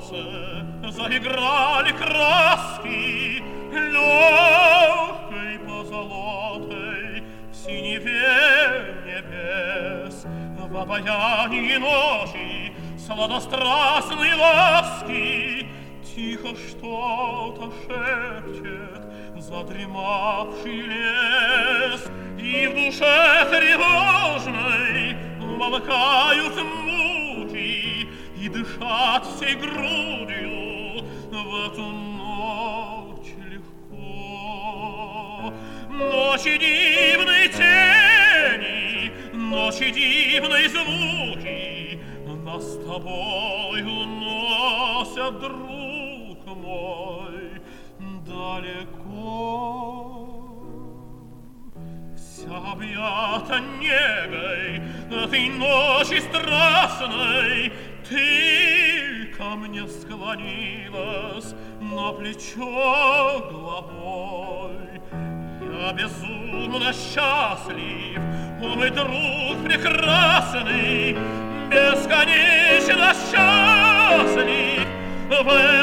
солнце заиграли краски легкой позолотой в синеве небес, в обаянии ночи сладострастной ласки тихо что-то шепчет задремавший лес, и в душе тревожной умолкают муки, и дышать всей грудью в эту ночь легко. Ночи дивной тени, ночи дивной звуки нас с тобою носят, друг мой, далеко. Вся объята негой этой ночи страстной, ты ко мне склонилась на плечо головой. Я безумно счастлив, о мой друг прекрасный, бесконечно счастлив в